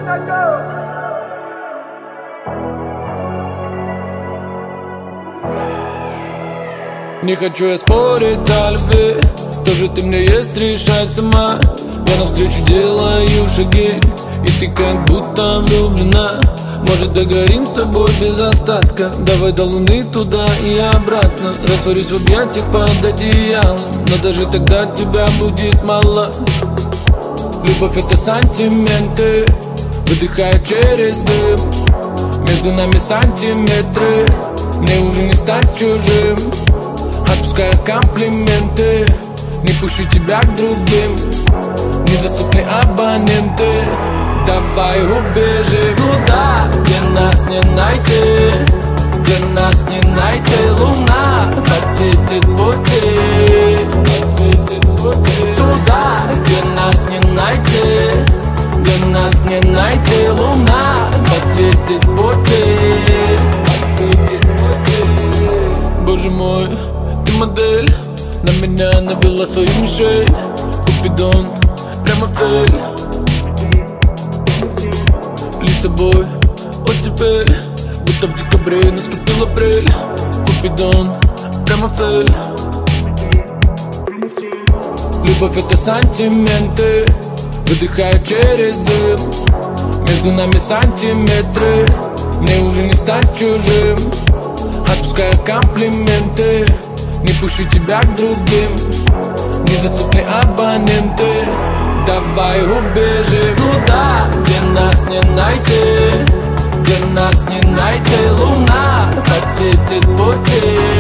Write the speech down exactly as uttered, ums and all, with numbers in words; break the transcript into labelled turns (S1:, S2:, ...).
S1: Не хочу я спорить о любви, тоже ты мне есть, решай сама. Я навстречу делаю шаги, и ты как будто влюблена. Может, догорим с тобой без остатка, давай до луны туда и обратно. Растворюсь в объятиях под одеялом, но даже тогда тебя будет мало. Любовь — это сантименты, выдыхая через дым. Между нами сантиметры, мне уже не стать чужим. Отпуская комплименты, не пущу тебя к другим. Недоступны абоненты, давай убежим туда, где нас не найти, где нас не найти. Луна подсветит пути, подсветит пути. Туда, где нас не найти, где нас не найти. Луна подсветит пути, подсветит пути. Боже мой, ты модель, на меня навела свою мишень. Купидон, прямо в цель. Лишь с тобой, вот теперь, будто в декабре наступил апрель. Купидон, прямо в цель. Любовь — это сантименты, выдыхая через дым. Между нами сантиметры, мне уже не стать чужим. Отпуская комплименты, не пущу тебя к другим. Недоступны абоненты, давай убежим туда, где нас не найти, где нас не найти. Луна подсветит пути.